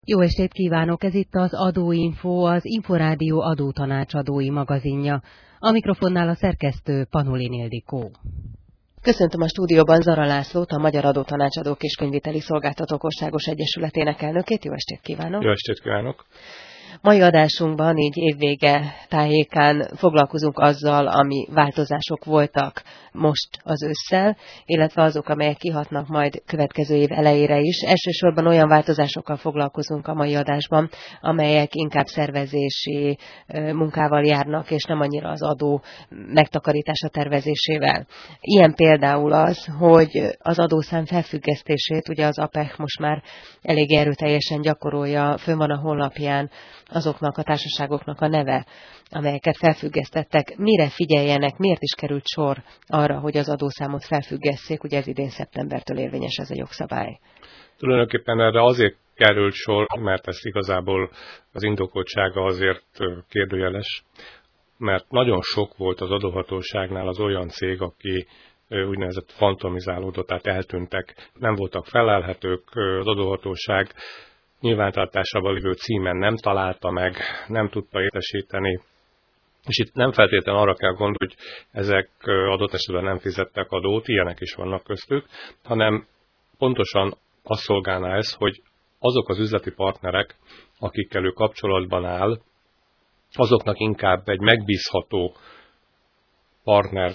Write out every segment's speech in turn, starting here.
Jó estét kívánok! Ez itt az Adóinfo, az Inforádió adótanácsadói magazinja. A mikrofonnál a szerkesztő Panulin Ildikó. Köszöntöm a stúdióban Zara Lászlót, a Magyar Adótanácsadók és Könyviteli Szolgáltatók Országos Egyesületének elnökét. Jó estét kívánok! Jó estét kívánok! Mai adásunkban, így évvége tájékán foglalkozunk azzal, ami változások voltak most az ősszel, illetve azok, amelyek kihatnak majd következő év elejére is. Elsősorban olyan változásokkal foglalkozunk a mai adásban, amelyek inkább szervezési munkával járnak, és nem annyira az adó megtakarítása tervezésével. Ilyen például az, hogy az adószám felfüggesztését, ugye az APEC most már elég erőteljesen gyakorolja, fönn van a honlapján azoknak a társaságoknak a neve, amelyeket felfüggesztettek. Mire figyeljenek, miért is került sor arra, hogy az adószámot felfüggesszék, ugye ez idén szeptembertől érvényes ez a jogszabály? Tulajdonképpen erre azért került sor, mert ez igazából az indokoltsága azért kérdőjeles, mert nagyon sok volt az adóhatóságnál az olyan cég, aki úgynevezett fantomizálódott, tehát eltűntek, nem voltak felelhetők, az adóhatóság nyilvántartásában lévő címen nem találta meg, nem tudta értesíteni, és itt nem feltétlenül arra kell gondolni, hogy ezek adott esetben nem fizettek adót, ilyenek is vannak köztük, hanem pontosan azt szolgálná ez, hogy azok az üzleti partnerek, akikkel ő kapcsolatban áll, azoknak inkább egy megbízható partner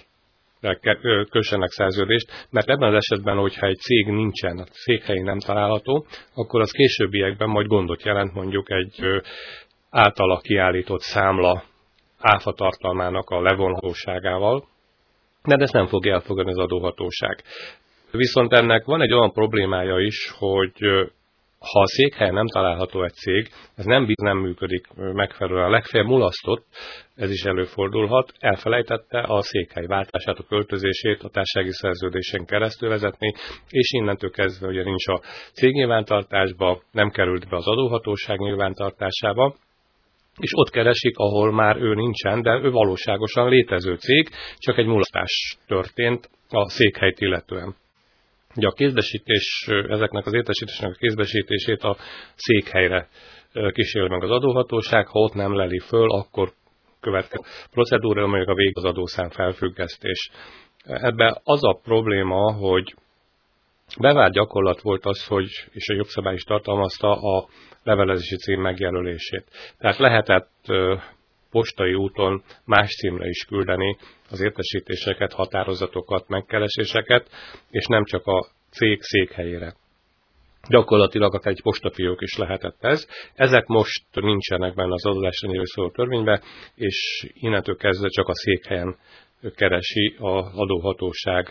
kössenek szerződést, mert ebben az esetben, hogyha egy cég nincsen, a székhelyén nem található, akkor az későbbiekben majd gondot jelent mondjuk egy általa kiállított számla áfa tartalmának a levonhatóságával, de ezt nem fogja elfogadni az adóhatóság. Viszont ennek van egy olyan problémája is, hogy ha a székhelyen nem található egy cég, ez nem működik megfelelően, legfeljebb mulasztott, ez is előfordulhat, elfelejtette a székhely váltását, a költözését a társasági szerződésen keresztül vezetni, és innentől kezdve ugye nincs a cégnyilvántartásba, nem került be az adóhatóság nyilvántartásába, és ott keresik, ahol már ő nincsen, de ő valóságosan létező cég, csak egy mulasztás történt a székhelyt illetően. Ugye a kézbesítés, ezeknek az értesítésnek a kézbesítését a székhelyre kíséri meg az adóhatóság, ha ott nem leli föl, akkor következő procedúra, mondjuk a vég az adószám felfüggesztés. Ebben az a probléma, hogy bevált gyakorlat volt az, hogy, és a jogszabály is tartalmazta a levelezési cím megjelölését. Tehát lehetett postai úton más címre is küldeni az értesítéseket, határozatokat, megkereséseket, és nem csak a cég székhelyére. Gyakorlatilag akár egy postafiók is lehetett ez. Ezek most nincsenek benne az adózásra szóló törvénybe, és innentől kezdve csak a székhelyen keresi az adóhatóság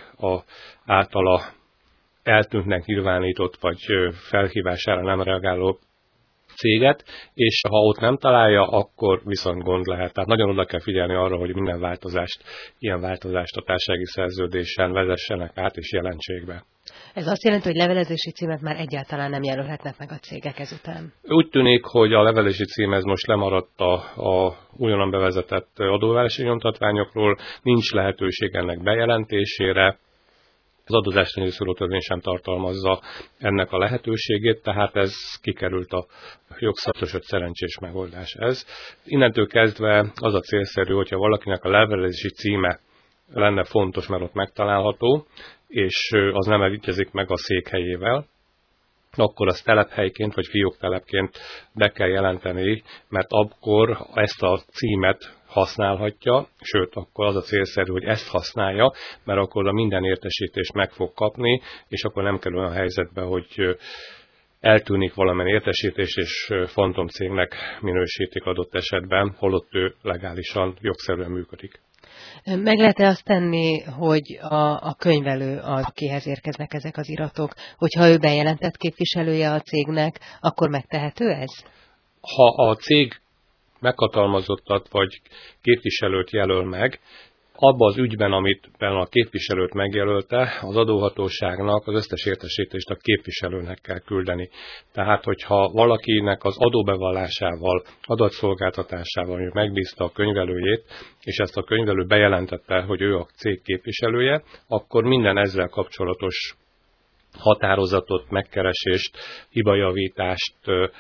általa eltűntnek nyilvánított, vagy felhívására nem reagáló céget, és ha ott nem találja, akkor viszont gond lehet. Tehát nagyon oda kell figyelni arra, hogy minden ilyen változást a társasági szerződésen vezessenek át és jelentsék be. Ez azt jelenti, hogy levelezési címet már egyáltalán nem jelölhetnek meg a cégek ezután? Úgy tűnik, hogy a levelezési cím ez most lemaradt a újonnan bevezetett adóvállalási nyomtatványokról, nincs lehetőség ennek bejelentésére. Az adózásra szóló törvény sem tartalmazza ennek a lehetőségét, tehát ez kikerült a jogszabályos szerencsés megoldás ez. Innentől kezdve az a célszerű, hogyha valakinek a levelezési címe lenne fontos, mert ott megtalálható, és az nem egyezik meg a székhelyével, akkor az telephelyként vagy fióktelepként be kell jelenteni, mert akkor ezt a címet használhatja, sőt, akkor az a célszerű, hogy ezt használja, mert akkor a minden értesítést meg fog kapni, és akkor nem kerül olyan helyzetbe, hogy eltűnik valamilyen értesítés, és fantomcégnek minősítik adott esetben, holott ő legálisan, jogszerűen működik. Meg lehet-e azt tenni, hogy a könyvelő, akihez érkeznek ezek az iratok, hogyha ő bejelentett képviselője a cégnek, akkor megtehető ez? Ha a cég meghatalmazottat vagy képviselőt jelöl meg, abban az ügyben, amiben a képviselőt megjelölte, az adóhatóságnak az összes értesítést a képviselőnek kell küldeni. Tehát, hogyha valakinek az adóbevallásával, adatszolgáltatásával megbízta a könyvelőjét, és ezt a könyvelő bejelentette, hogy ő a cég képviselője, akkor minden ezzel kapcsolatos határozatot, megkeresést, hibajavítást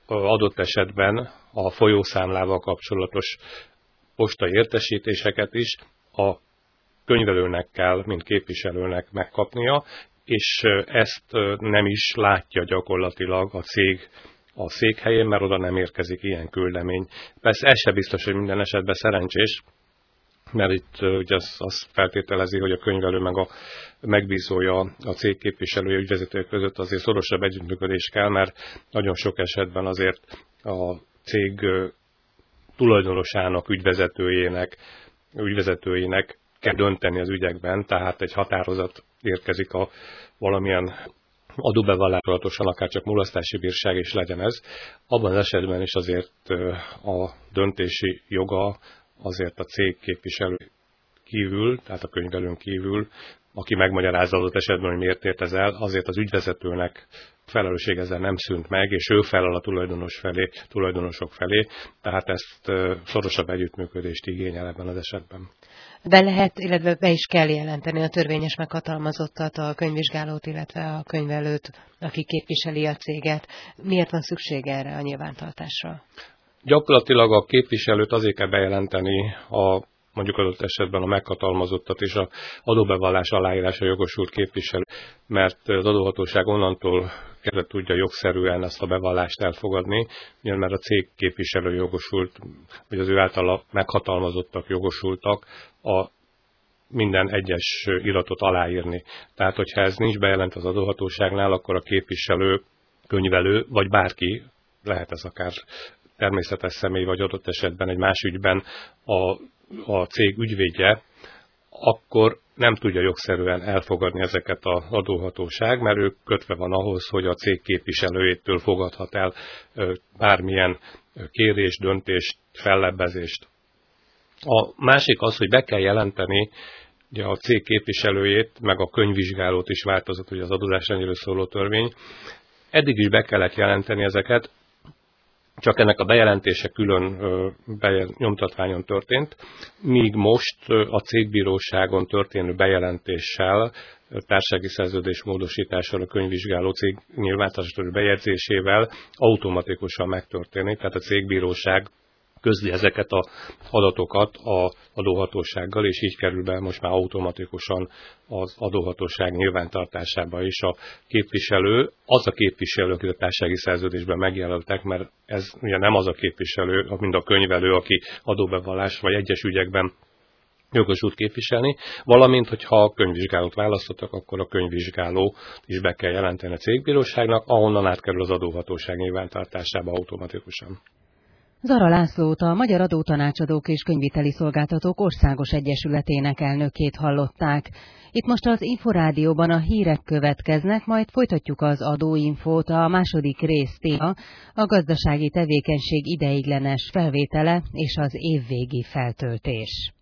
adott esetben a folyószámlával kapcsolatos postai értesítéseket is a könyvelőnek kell, mint képviselőnek megkapnia, és ezt nem is látja gyakorlatilag a cég a székhelyén, mert oda nem érkezik ilyen küldemény. Persze ez se biztos, hogy minden esetben szerencsés, mert itt ugye az feltételezi, hogy a könyvelő meg a megbízója, a cég képviselője, ügyvezetője között azért szorosabb együttműködés kell, mert nagyon sok esetben azért a cég tulajdonosának, ügyvezetőjének kell dönteni az ügyekben, tehát egy határozat érkezik a valamilyen adóbevallásatosan, akár csak mulasztási bírság is legyen ez. Abban az esetben is azért a döntési joga azért a cég képviselő kívül, tehát a könyvelőn kívül, aki megmagyarázza adott esetben, hogy miért ért ez el, azért az ügyvezetőnek felelősség ezzel nem szűnt meg, és ő felel a tulajdonosok felé, tehát ezt szorosabb együttműködést igényel ebben az esetben. Be lehet, illetve be is kell jelenteni a törvényes meghatalmazottat, a könyvvizsgálót, illetve a könyvelőt, aki képviseli a céget. Miért van szükség erre a nyilvántartásra? Gyakorlatilag a képviselőt azért kell bejelenteni mondjuk adott esetben a meghatalmazottat és az adóbevallás aláírása jogosult képviselő, mert az adóhatóság onnantól kezdve tudja jogszerűen ezt a bevallást elfogadni, mert a cég képviselő jogosult, vagy az ő általa meghatalmazottak jogosultak a minden egyes iratot aláírni. Tehát, hogyha ez nincs bejelent az adóhatóságnál, akkor a képviselő, könyvelő, vagy bárki, lehet ez akár természetes személy, vagy adott esetben egy más ügyben a cég ügyvédje, akkor nem tudja jogszerűen elfogadni ezeket az adóhatóság, mert ő kötve van ahhoz, hogy a cég képviselőjétől fogadhat el bármilyen kérést, döntést, fellebbezést. A másik az, hogy be kell jelenteni ugye a cég képviselőjét, meg a könyvvizsgálót is változott, ugye az adózásrendjéről szóló törvény. Eddig is be kellett jelenteni ezeket, csak ennek a bejelentése külön nyomtatványon történt, míg most a cégbíróságon történő bejelentéssel, társasági szerződés módosítással, a könyvvizsgáló cég nyilvántartási bejegyzésével automatikusan megtörténik, tehát a cégbíróság közli ezeket az adatokat az adóhatósággal, és így kerül be most már automatikusan az adóhatóság nyilvántartásába is a képviselő. Az a képviselő, akit a társasági szerződésben megjelöltek, mert ez ugye nem az a képviselő, mint a könyvelő, aki adóbevallás vagy egyes ügyekben jogosult képviselni, valamint, hogyha a könyvvizsgálót választottak, akkor a könyvvizsgáló is be kell jelenteni a cégbíróságnak, ahonnan átkerül az adóhatóság nyilvántartásába automatikusan. Zara Lászlót, a Magyar Adótanácsadók és Könyvviteli Szolgáltatók Országos Egyesületének elnökét hallották. Itt most az Inforádióban a hírek következnek, majd folytatjuk az adóinfót. A második rész téma a gazdasági tevékenység ideiglenes felvétele és az évvégi feltöltés.